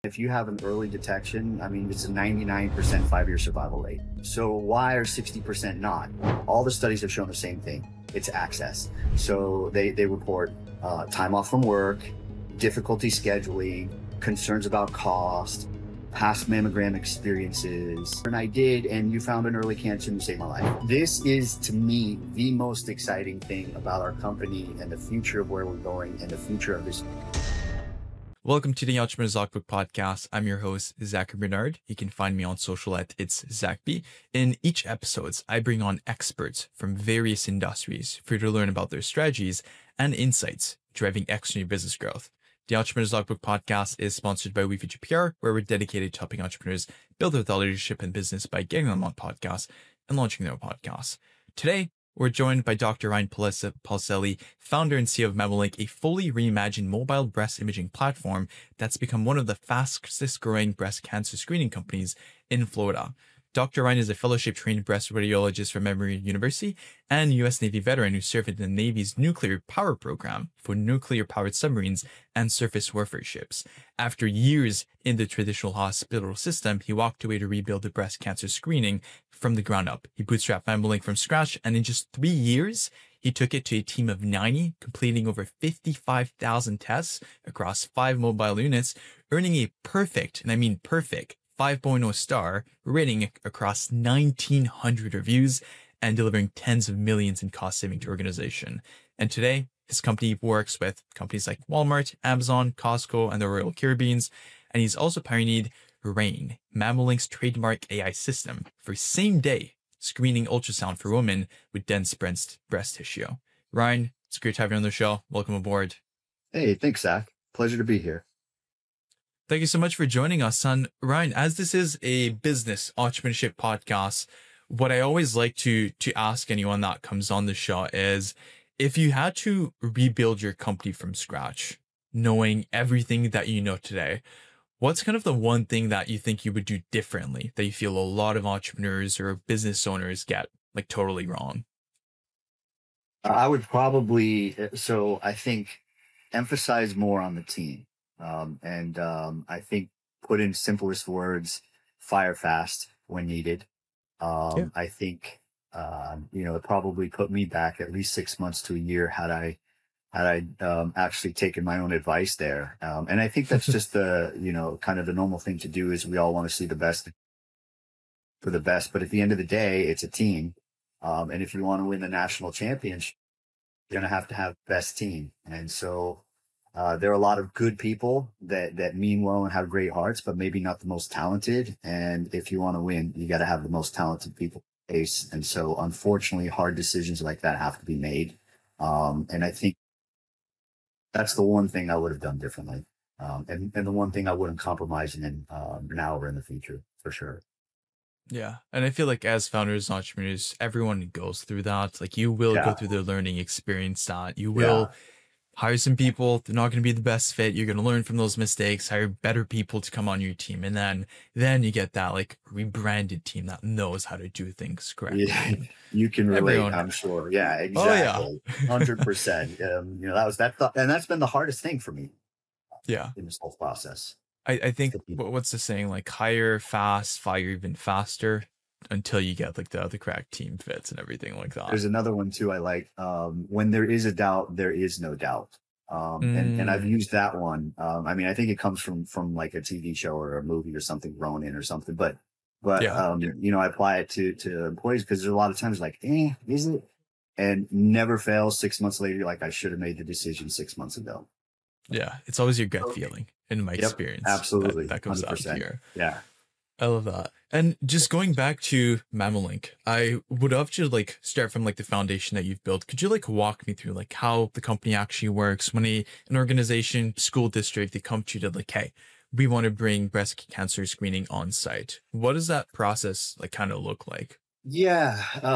If you have an early detection, I mean, it's a 99% 5-year survival rate. So why are 60% not? All the studies have shown the same thing. It's access. So they report time off from work, difficulty scheduling, concerns about cost, past mammogram experiences. And I did, and you found an early cancer and you saved my life. This is, to me, the most exciting thing about our company and the future of where we're going and the future of this. Welcome to the Entrepreneur's Logbook podcast. I'm your host, Zachary Bernard. You can find me on social at It's Zachby. In each episodes, I bring on experts from various industries for you to learn about their strategies and insights driving extraordinary business growth. The Entrepreneur's Logbook podcast is sponsored by WeFuture PR, where we're dedicated to helping entrepreneurs build their thought leadership and business by getting them on podcasts and launching their own podcasts. Today, we're joined by Dr. Ryan Policelli, founder and CEO of MammoLink, a fully reimagined mobile breast imaging platform that's become one of the fastest growing breast cancer screening companies in Florida. Dr. Ryan is a fellowship trained breast radiologist from Emory University and U.S. Navy veteran who served in the Navy's nuclear power program for nuclear powered submarines and surface warfare ships. After years in the traditional hospital system, he walked away to rebuild the breast cancer screening from the ground up. He bootstrapped MammoLink from scratch, and in just 3 years, he took it to a team of 90, completing over 55,000 tests across 5 mobile units, earning a perfect, and I mean perfect, 5.0 star rating across 1,900 reviews and delivering tens of millions in cost saving to organization. And today, his company works with companies like Walmart, Amazon, Costco, and the Royal Caribbeans. And he's also pioneered RAIN, MammoLink's trademark AI system for same-day screening ultrasound for women with dense breast tissue. Ryan, it's great to have you on the show. Welcome aboard. Hey, thanks, Zach. Pleasure to be here. Thank you so much for joining us, son. Ryan, as this is a business entrepreneurship podcast, what I always like to ask anyone that comes on the show is, if you had to rebuild your company from scratch, knowing everything that you know today, what's kind of the one thing that you think you would do differently that you feel a lot of entrepreneurs or business owners get like totally wrong? I would probably, I think, emphasize more on the team. I think put in simplest words, fire fast when needed. I think, it probably put me back at least 6 months to a year had I actually taken my own advice there. And I think that's just kind of the normal thing to do is we all want to see the best for the best. But at the end of the day, it's a team. And if you want to win the national championship, you're going to have the best team. And so, there are a lot of good people that mean well and have great hearts, but maybe not the most talented. And if you want to win, you got to have the most talented people in place. And so, unfortunately, hard decisions like that have to be made. And I think that's the one thing I would have done differently. And the one thing I wouldn't compromise in now or in the future, for sure. Yeah. And I feel like as founders, entrepreneurs, everyone goes through that. Like you will go through the learning experience that you will hire some people. They're not going to be the best fit. You're going to learn from those mistakes, hire better people to come on your team. And then you get that like rebranded team that knows how to do things correctly. Yeah, you can relate, I'm sure. Yeah, exactly. Oh, yeah. 100%. And that's been the hardest thing for me. Yeah. In this whole process. I think what's the saying? Like hire fast, fire even faster until you get like the correct team fits and everything like that. There's another one too I like. When there is a doubt, there is no doubt. And I've used that one. I think it comes from like a TV show or a movie or something, Ronin or something. But I apply it to employees because there's a lot of times like, is it? And never fails. 6 months later, you're like, I should have made the decision 6 months ago. Yeah, it's always your gut feeling in my experience. Absolutely. That comes 100%. Out here. Yeah. I love that. And just going back to MammoLink, I would love to like start from like the foundation that you've built. Could you like walk me through like how the company actually works when an organization, school district, they come to you to like, hey, we want to bring breast cancer screening on site. What does that process like kind of look like? Yeah.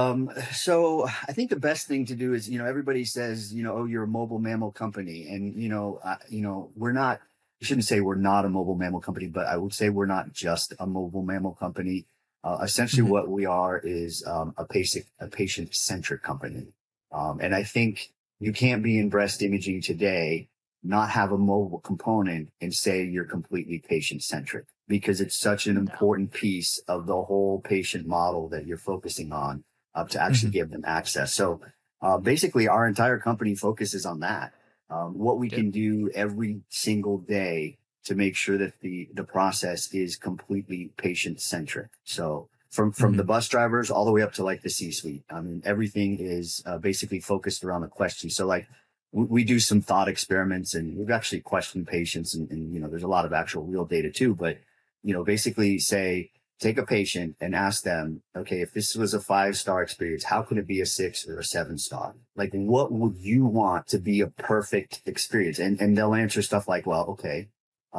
So I think the best thing to do is, everybody says, oh, you're a mobile mammal company. And, we're not, I shouldn't say we're not a mobile mammal company, but I would say we're not just a mobile mammal company. Essentially what we are is a patient-centric company. And I think you can't be in breast imaging today not have a mobile component and say you're completely patient centric, because it's such an important piece of the whole patient model that you're focusing on, to actually Mhm. give them access. So basically, our entire company focuses on that. What we Yeah. can do every single day to make sure that the process is completely patient centric. So from the Mhm. bus drivers all the way up to like the C-suite, I mean, everything is basically focused around the question. So like we do some thought experiments, and we've actually questioned patients, and you know, there's a lot of actual real data too. But you know, basically say, take a patient and ask them, okay, if this was a 5-star experience, how can it be a 6 or a 7-star? Like, what would you want to be a perfect experience? And they'll answer stuff like, well, okay,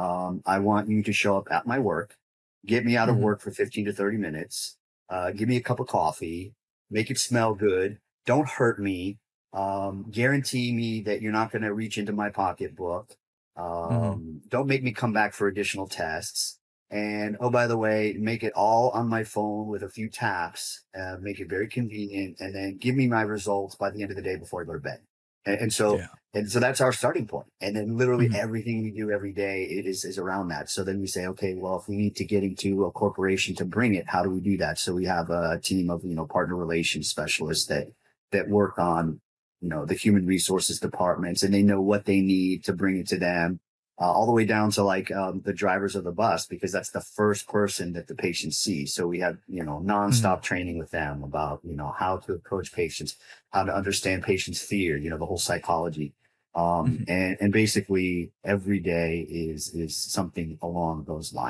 I want you to show up at my work, get me out of Mhm. work for 15 to 30 minutes, give me a cup of coffee, make it smell good, don't hurt me, guarantee me that you're not going to reach into my pocketbook, Mhm. don't make me come back for additional tests. And oh, by the way, make it all on my phone with a few taps, make it very convenient, and then give me my results by the end of the day before I go to bed. And so Yeah. and so that's our starting point. And then literally Mhm. everything we do every day is around that. So then we say, okay, well, if we need to get into a corporation to bring it, how do we do that? So we have a team of, you know, partner relations specialists that work on, you know, the human resources departments, and they know what they need to bring it to them, all the way down to like the drivers of the bus, because that's the first person that the patient sees. So we have, you know, Mhm. nonstop training with them about, you know, how to approach patients, how to understand patients' fear, you know, the whole psychology. Mhm. And basically every day is something along those lines.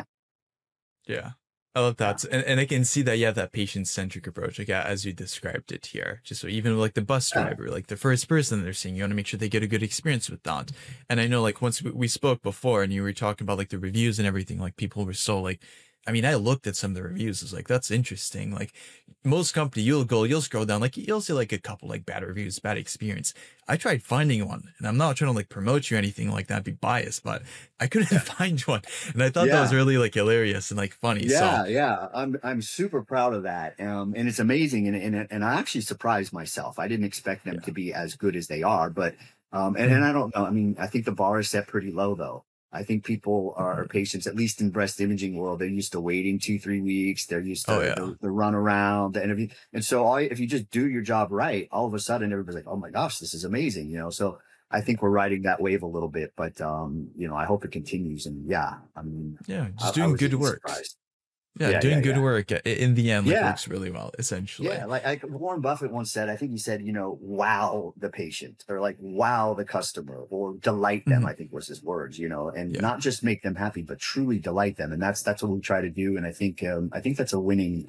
Yeah. I love Yeah. that. And I can see that you have that patient centric approach, like as you described it here. Just so even like the bus Yeah. driver, like the first person they're seeing, you want to make sure they get a good experience with that. And I know like once we spoke before and you were talking about like the reviews and everything, like people were so like, I mean, I looked at some of the reviews. I was like, that's interesting. Like most company, you'll scroll down, like you'll see like a couple like bad reviews, bad experience. I tried finding one, and I'm not trying to like promote you or anything like that, be biased, but I couldn't Yeah. find one, and I thought that was Yeah. really like hilarious and like funny. So Yeah, yeah, I'm super proud of that, and it's amazing, and I actually surprised myself. I didn't expect them yeah. to be as good as they are, but and Mhm. I don't know. I mean, I think the bar is set pretty low, though. I think people are Mhm. patients, at least in breast imaging world. They're used to waiting 2, 3 weeks. They're used Oh to yeah. the run around, the interview, and so if you just do your job right, all of a sudden everybody's like, "Oh my gosh, this is amazing," you know. So I think we're riding that wave a little bit, but you know, I hope it continues. And yeah, I mean, Yeah, I, just I doing was good even work. surprised. Yeah, Yeah, doing yeah, good yeah. work in the end like Yeah, works really well essentially. yeah. Like Warren Buffett once said, I think he said, you know, wow the patient, or like wow the customer, or delight them, Mhm. I think was his words, you know, and Yeah. not just make them happy, but truly delight them. And that's what we try to do. And I think that's a winning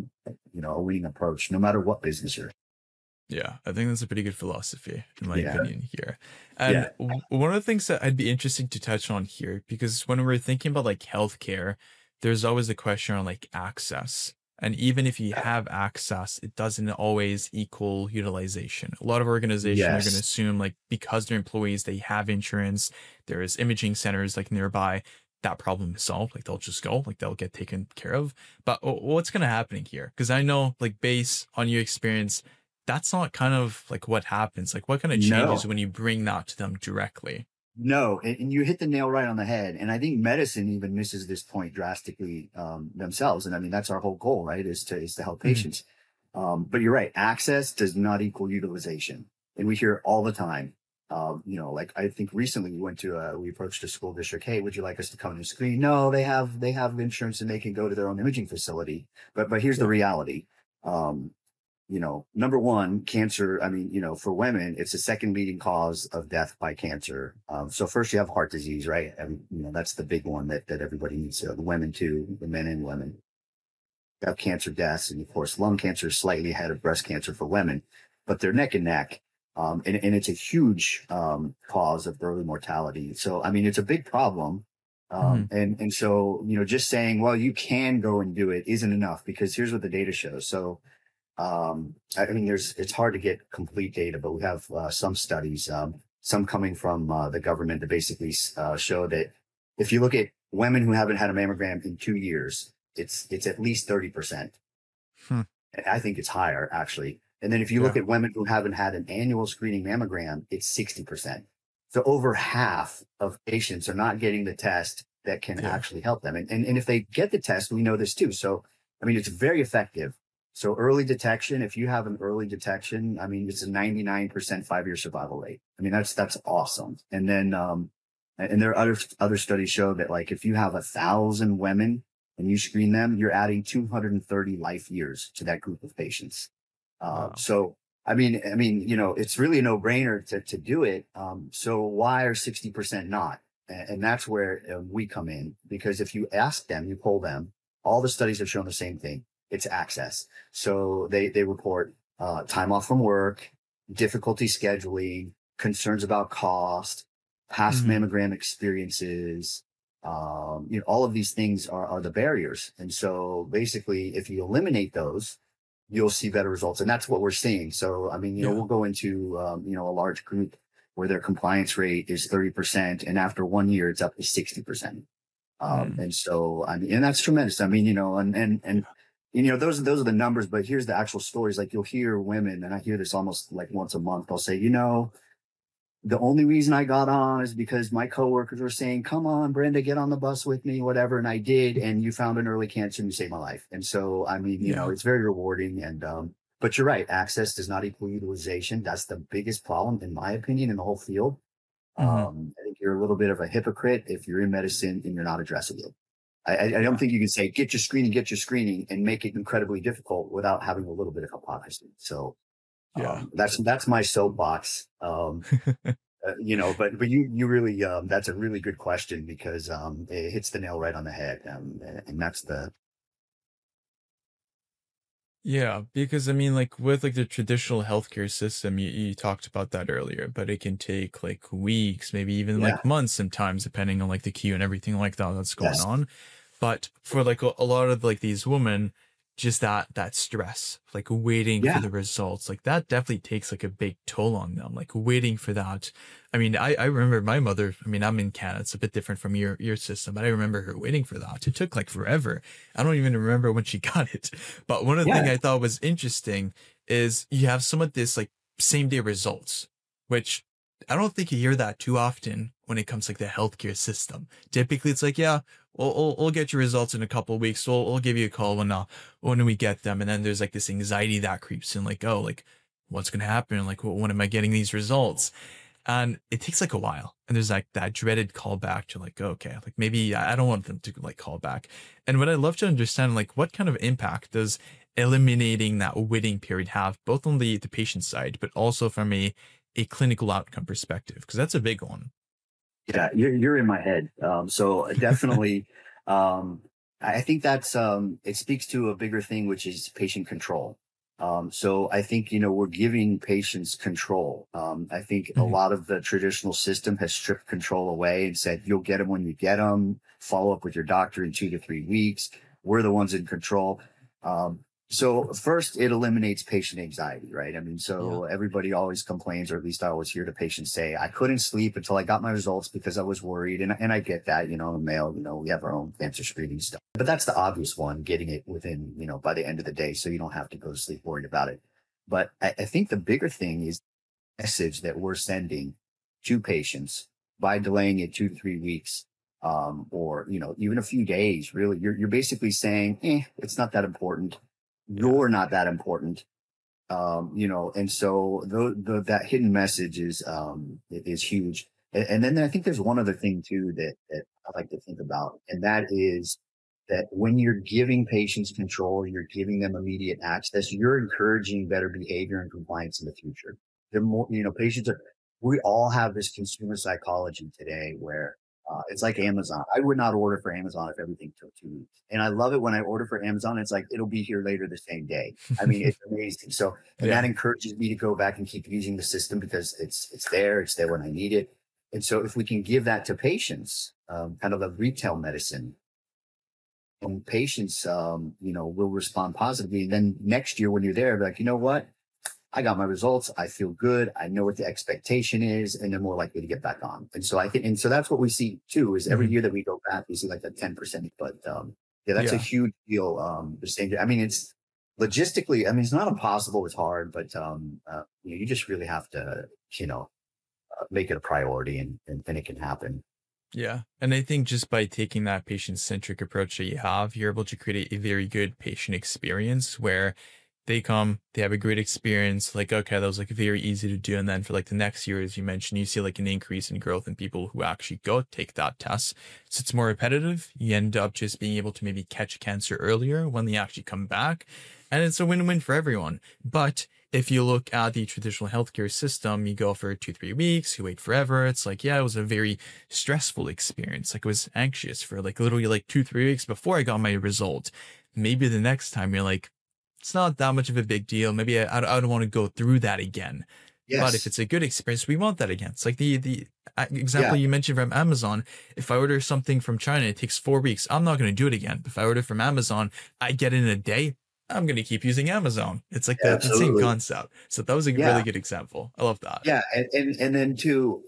you know, a winning approach, no matter what business you're in. Yeah, I think that's a pretty good philosophy, in my Yeah. opinion, here. And Yeah. one of the things that I'd be interested to touch on here, because when we're thinking about like healthcare, there's always a question on like access. And even if you have access, it doesn't always equal utilization. A lot of organizations are going to Yes. assume like because their employees, they have insurance, there's imaging centers like nearby, that problem is solved. Like they'll just go, like they'll get taken care of. But what's going to happen here? Because I know like based on your experience, that's not kind of like what happens. Like, what kind of changes No. when you bring that to them directly? No, and you hit the nail right on the head. And I think medicine even misses this point drastically themselves. And I mean, that's our whole goal, right? Is to help Mhm. patients. But you're right. Access does not equal utilization, and we hear it all the time. You know, like I think recently we approached a school district. Hey, would you like us to come and screen? No, they have insurance and they can go to their own imaging facility. But here's the Yeah. reality. Um, you know, number one, cancer. I mean, you know, for women, it's the second leading cause of death by cancer. So first you have heart disease, right? And, you know, that's the big one that everybody needs to, the women too, the men and women. You have cancer deaths. And of course, lung cancer is slightly ahead of breast cancer for women, but they're neck and neck. And it's a huge cause of early mortality. So, I mean, it's a big problem. Mhm. And so, you know, just saying, well, you can go and do it isn't enough, because here's what the data shows. So, I mean, it's hard to get complete data, but we have some studies, some coming from the government, that basically show that if you look at women who haven't had a mammogram in 2 years, it's at least 30%. Hmm. I think it's higher actually. And then if you look Yeah. at women who haven't had an annual screening mammogram, it's 60%. So over half of patients are not getting the test that can Yeah. actually help them. And if they get the test, we know this too. So, I mean, it's very effective. So early detection, if you have an early detection, I mean, it's a 99% 5-year survival rate. I mean, that's awesome. And then, and there are other studies show that like, if you have 1,000 women and you screen them, you're adding 230 life years to that group of patients. Wow. So it's really a no brainer to do it. So why are 60% not? And that's where we come in, because if you ask them, you poll them, all the studies have shown the same thing. It's access. So they report time off from work, difficulty scheduling, concerns about cost, past Hmm. mammogram experiences. All of these things are the barriers. And so basically, if you eliminate those, you'll see better results. And that's what we're seeing. So, I mean, Yeah. we'll go into, a large group where their compliance rate is 30%. And after 1 year, it's up to 60%. Mm. And so, I mean, and that's tremendous. I mean, those are the numbers, but here's the actual stories. Like you'll hear women, and I hear this almost like once a month. They'll say, the only reason I got on is because my coworkers were saying, come on, Brenda, get on the bus with me, whatever. And I did. And you found an early cancer and you saved my life. And so, I mean, Yeah. it's very rewarding. But you're right. Access does not equal utilization. That's the biggest problem, in my opinion, in the whole field. Hmm. I think you're a little bit of a hypocrite if you're in medicine and you're not addressing it. I don't Yeah. think you can say, get your screening and make it incredibly difficult without having a little bit of hypocrisy. So, Yeah. that's my soapbox. But you really that's a really good question, because it hits the nail right on the head, and that's the Yeah, because I mean, like with like the traditional healthcare system, you talked about that earlier, but it can take like weeks, maybe even yeah, like months sometimes, depending on like the queue and everything like that that's going yes, on. But for like a lot of like these women, just that stress, like waiting for yeah, the results, like that definitely takes like a big toll on them, like waiting for that. I mean, I remember my mother, I mean, I'm in Canada, it's a bit different from your system, but I remember her waiting for that. It took like forever. I don't even remember when she got it. But one of the yeah, thing I thought was interesting is you have some of this like same day results, which I don't think you hear that too often when it comes to like the healthcare system. Typically, it's like, yeah, we'll get your results in a couple of weeks. We'll give you a call when we get them. And then there's like this anxiety that creeps in, like, oh, like what's gonna happen? Like, when am I getting these results? And it takes like a while. And there's like that dreaded callback to like, okay, like maybe I don't want them to like call back. And what I'd love to understand, like, what kind of impact does eliminating that waiting period have, both on the patient side, but also from a clinical outcome perspective? Because that's a big one. yeah. You're in my head. So definitely, um, I think that's it speaks to a bigger thing, which is patient control. So I think we're giving patients control. I think a Mhm. lot of the traditional system has stripped control away and said you'll get them when you get them. Follow up with your doctor in 2 to 3 weeks. We're the ones in control. So first, it eliminates patient anxiety, right? I mean, Yeah. so everybody always complains, or at least I always hear the patients say, I couldn't sleep until I got my results because I was worried. And I get that, I'm a male, we have our own cancer screening stuff. But that's the obvious one, getting it within, by the end of the day. So you don't have to go to sleep worried about it. But I think the bigger thing is the message that we're sending to patients by delaying it 2 to 3 weeks. Or even a few days. Really, you're basically saying, it's not that important. Yeah. You're not that important. And so that hidden message is huge. And then I think there's one other thing too that I like to think about, and that is that when you're giving patients control, you're giving them immediate access, you're encouraging better behavior and compliance in the future. The more, patients are, we all have this consumer psychology today where it's like Yeah. Amazon. I would not order for Amazon if everything took 2 weeks. And I love it when I order for Amazon. It's like, it'll be here later the same day. I mean, it's amazing. So, and that Yeah. encourages me to go back and keep using the system because it's there when I need it. And so if we can give that to patients, kind of a retail medicine, and patients, will respond positively. And then next year when you're there, be like, you know what? I got my results. I feel good. I know what the expectation is, and they're more likely to get back on. And so I think, and so that's what we see too, is every Mhm. year that we go back, we see like that 10%. But yeah, that's a Yeah. huge deal. The same, I mean, it's logistically, I mean, it's not impossible. It's hard, but you just really have to, you know, make it a priority, and it can happen. Yeah. And I think just by taking that patient centric approach that you have, you're able to create a very good patient experience where they come, they have a great experience. Like, okay, that was like very easy to do. And then for like the next year, as you mentioned, you see like an increase in growth in people who actually go take that test. So it's more repetitive. You end up just being able to maybe catch cancer earlier when they actually come back. And it's a win-win for everyone. But if you look at the traditional healthcare system, you go for 2, 3 weeks, you wait forever. It's like, yeah, it was a very stressful experience. Like I was anxious for like literally like 2, 3 weeks before I got my result. Maybe the next time you're like, it's not that much of a big deal. Maybe I don't want to go through that again. But if Yes. it's a good experience, we want that again. It's like the Yeah. example you mentioned from Amazon. If I order something from China, it takes 4 weeks. I'm not going to do it again. If I order from Amazon, I get it in a day. I'm going to keep using Amazon. It's like the same Absolutely. concept. So that was a Yeah. really good example. I love that. Yeah. And then too,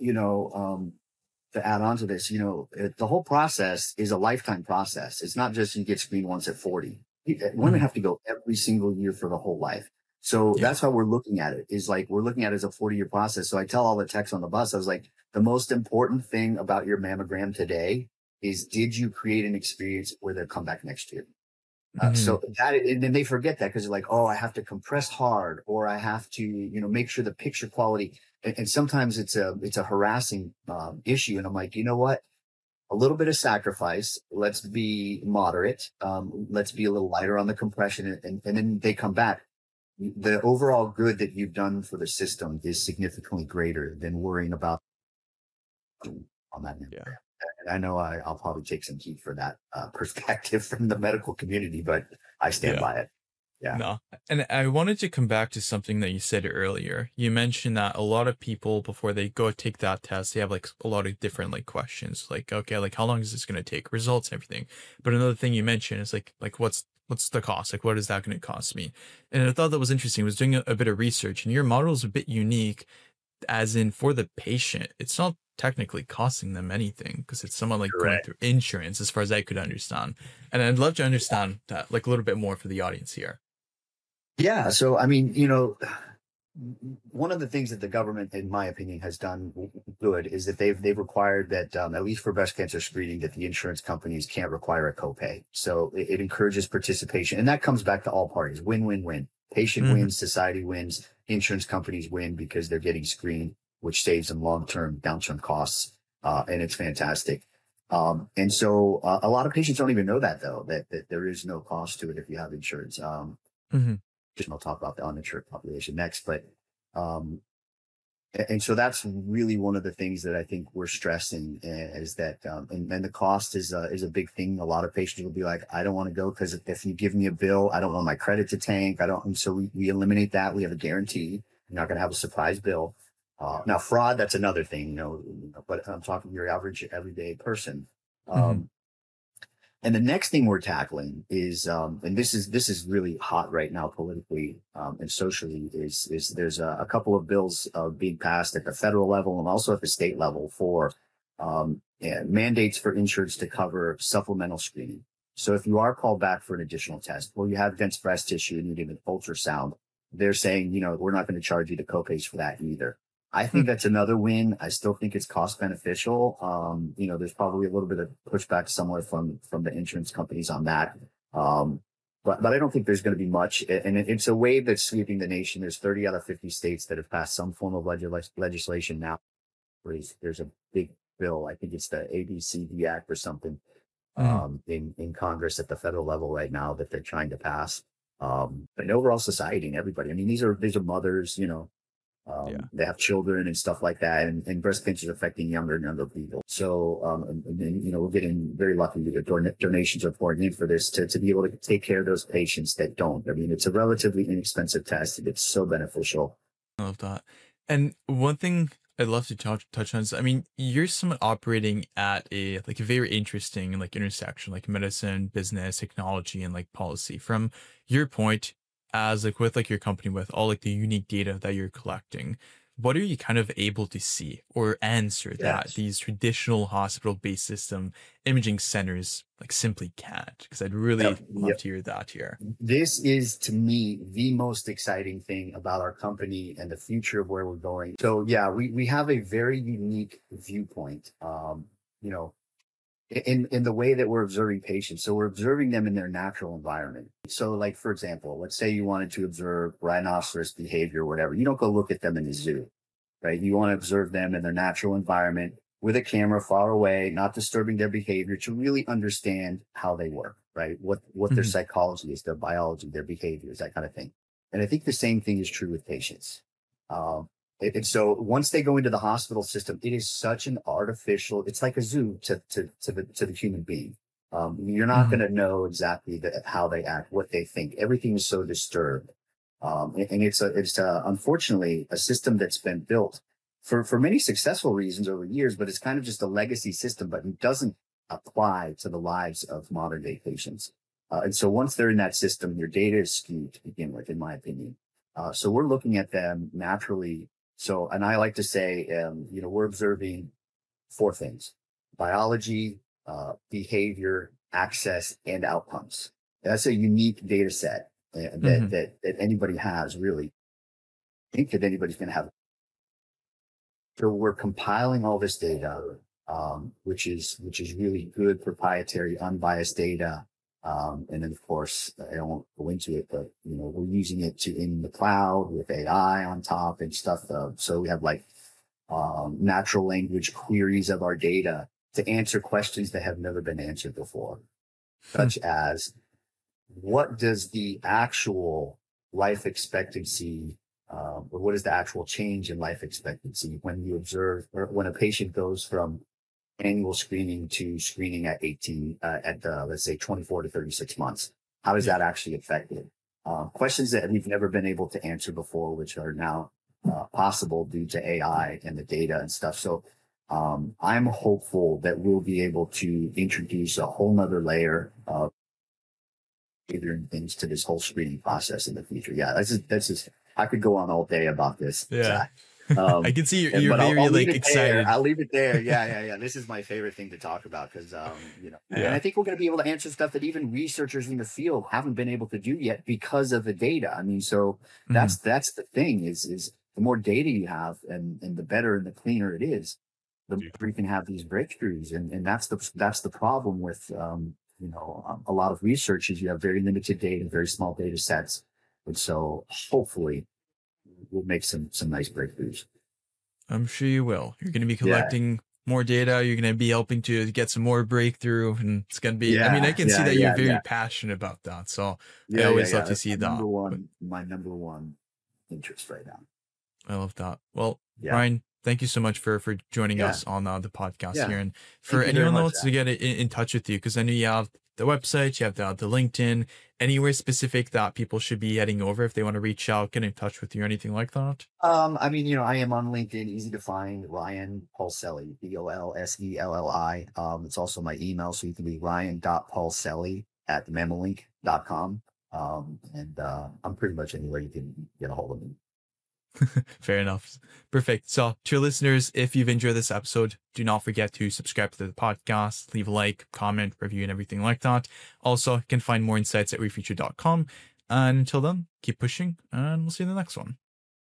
to add on to this, the whole process is a lifetime process. It's not just you get screened once at 40. Women Mhm. have to go every single year for the whole life. So Yeah. that's how we're looking at it, is like we're looking at it as a 40-year process. So I tell all the techs on the bus, I was like, the most important thing about your mammogram today is, did you create an experience where they'll come back next year? Mhm. So that, and then they forget that because they're like, oh, I have to compress hard, or I have to, make sure the picture quality. And sometimes it's a harassing issue. And I'm like, you know what? A little bit of sacrifice. Let's be moderate. Let's be a little lighter on the compression, and then they come back. The overall good that you've done for the system is significantly greater than worrying about on that Yeah. mammogram. And I know I'll probably take some heat for that perspective from the medical community, but I stand Yeah. by it. Yeah. No. And I wanted to come back to something that you said earlier. You mentioned that a lot of people before they go take that test, they have like a lot of different like questions. Like, okay, like how long is this going to take? Results and everything. But another thing you mentioned is like what's the cost? Like what is that going to cost me? And I thought that was interesting. I was doing a bit of research and your model is a bit unique as in for the patient, it's not technically costing them anything because it's someone like going Correct. through insurance as far as I could understand. And I'd love to understand that like a little bit more for the audience here. Yeah. So, I mean, one of the things that the government, in my opinion, has done good is that they've required that, at least for breast cancer screening, that the insurance companies can't require a copay. So it encourages participation, and that comes back to all parties: win, win, win. Patient Mhm. wins, society wins, insurance companies win because they're getting screened, which saves them long-term, down-term costs, and it's fantastic. And so a lot of patients don't even know that, though, that there is no cost to it if you have insurance. Mhm. I'll talk about the uninsured population next, but um, and so that's really one of the things that I think we're stressing, is that, and the cost is a big thing. A lot of patients will be like, I don't want to go because if you give me a bill, I don't want my credit to tank. I don't, and so we eliminate that. We have a guarantee. You're not going to have a surprise bill. Now fraud, that's another thing, but I'm talking your average everyday person. Mhm. Um, and the next thing we're tackling is, and this is really hot right now politically, and socially, is there's a couple of bills being passed at the federal level and also at the state level for, mandates for insurance to cover supplemental screening. So if you are called back for an additional test, or you have dense breast tissue and you need an ultrasound, they're saying, we're not going to charge you the copays for that either. I think Hmm. that's another win. I still think it's cost beneficial. There's probably a little bit of pushback somewhere from the insurance companies on that. Um, but I don't think there's going to be much. And it's a wave that's sweeping the nation. There's 30 out of 50 states that have passed some form of legislation now. There's a big bill. I think it's the ABCD Act or something, Mhm. in Congress at the federal level right now that they're trying to pass. But in overall society and everybody. I mean, these are mothers, Yeah. they have children and stuff like that, and breast cancer is affecting younger and younger people. So, and then, we're getting very lucky that donations are pouring in for this to be able to take care of those patients that don't. I mean, it's a relatively inexpensive test. It's so beneficial. I love that. And one thing I'd love to touch on is, I mean, you're someone operating at a like a very interesting like intersection, like medicine, business, technology, and like policy. From your point, as like with like your company with all like the unique data that you're collecting, what are you kind of able to see or answer that Yes. these traditional hospital-based system imaging centers like simply can't? Because I'd really Yep. love to hear that here. This is to me the most exciting thing about our company and the future of where we're going. So yeah, we have a very unique viewpoint. You know, in the way that we're observing patients. So we're observing them in their natural environment. So like, for example, let's say you wanted to observe rhinoceros behavior or whatever. You don't go look at them in the zoo, right? You want to observe them in their natural environment with a camera far away, not disturbing their behavior to really understand how they work, right? What their Mhm. psychology is, their biology, their behaviors, that kind of thing. And I think the same thing is true with patients. Um, and so once they go into the hospital system, it is such an artificial, it's like a zoo to the human being. You're not going Mhm. to know exactly how they act, what they think. Everything is so disturbed. And it's unfortunately a system that's been built for many successful reasons over years, but it's kind of just a legacy system, but it doesn't apply to the lives of modern day patients. And so once they're in that system, your data is skewed to begin with, in my opinion. So we're looking at them naturally. So, and I like to say, we're observing four things: biology, behavior, access, and outcomes. That's a unique data set Mhm. that anybody has, really. I think that anybody's going to have. So we're compiling all this data, which is really good, proprietary, unbiased data. And then, of course, I won't go into it, but we're using it to in the cloud with AI on top and stuff. So we have like natural language queries of our data to answer questions that have never been answered before, such as what does the actual life expectancy, or what is the actual change in life expectancy when you observe or when a patient goes from annual screening to screening at 18, let's say 24 to 36 months? How does Yeah. that actually affect it? Questions that we've never been able to answer before, which are now possible due to AI and the data and stuff. So I'm hopeful that we'll be able to introduce a whole nother layer of behavior and things to this whole screening process in the future. Yeah, that's just I could go on all day about this, Yeah. Zach. I Um, can see and, you're but I'll, very I'll leave like it there. excited. I'll leave it there. Yeah, yeah, yeah. This is my favorite thing to talk about because, and I Yeah. think we're going to be able to answer stuff that even researchers in the field haven't been able to do yet because of the data. I mean, so Mhm. that's the thing is the more data you have and the better and the cleaner it is, the more you can have these breakthroughs. And that's the problem with, a lot of research is you have very limited data, very small data sets. And so hopefully we'll make some nice breakthroughs. I'm sure you will. You're going to be Yeah. collecting more data. You're going to be helping to get some more breakthrough. And it's going to be, I mean, I Yeah. can see Yeah. that you're Yeah. very Yeah. passionate about that. So I Yeah. Yeah. always Yeah. love to That's see that. But my number one interest right now. I love that. Well, Yeah. Ryan, thank you so much for joining Yeah. us on the podcast here. Yeah. And for Thank you very anyone that much, wants to Zach. get in touch with you, because I know you have the website, you have the LinkedIn, anywhere specific that people should be heading over if they want to reach out, get in touch with you, or anything like that. I mean, I am on LinkedIn, easy to find, Ryan Polselli, Polselli. It's also my email, so you can be ryan.paulselli@memalink.com. And I'm pretty much anywhere you can get a hold of me. Fair enough. Perfect. So, to your listeners, if you've enjoyed this episode, do not forget to subscribe to the podcast, leave a like, comment, review, and everything like that. Also, you can find more insights at refuture.com. And until then, keep pushing, and we'll see you in the next one.